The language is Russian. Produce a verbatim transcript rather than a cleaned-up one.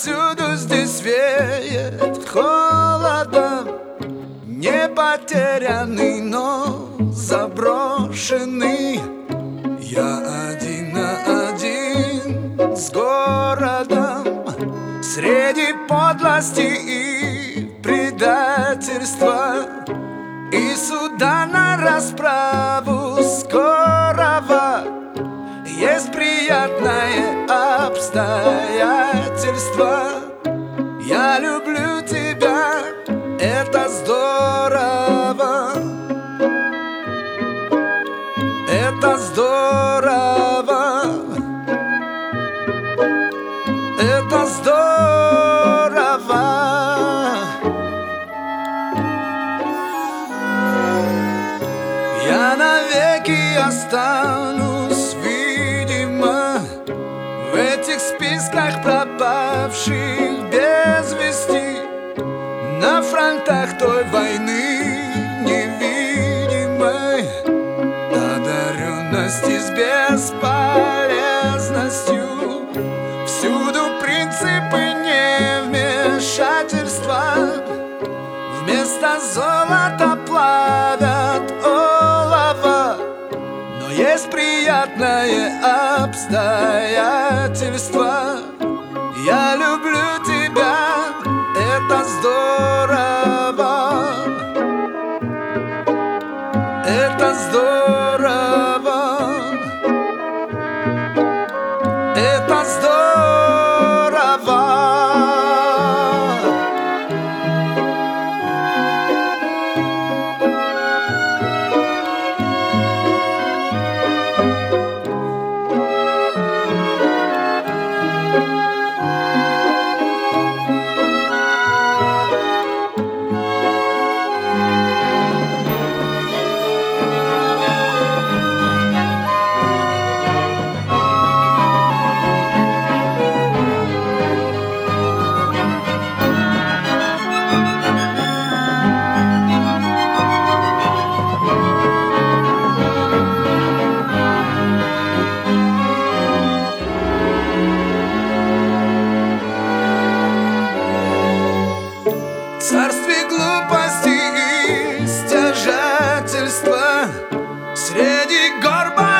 Отовсюду здесь веет холодом, не потерянный, но заброшенный. Я один на один с городом, среди подлости и предательства, и суда на расправу скорого. Есть приятное обстоятельство. Я люблю тебя, это здорово. Это здорово. Это здорово. Я навеки останусь, видимо, в этих списках пропавших без вести, на фронтах той войны невидимой, одаренности с бесполезностью. Всюду принципы невмешательства, вместо золота плавят олово. Но есть приятное обстоятельство. Я люблю тебя, это здорово. Это здорово. Это здорово. Царствие глупости и стяжательства, среди гор